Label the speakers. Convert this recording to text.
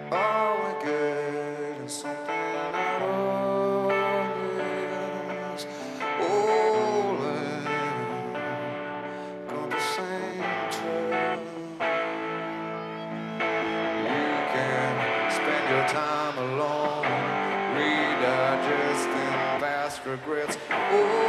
Speaker 1: All we get is something out of this. Oh, got the same truth. You can spend your time alone, redigesting past regrets. Oh,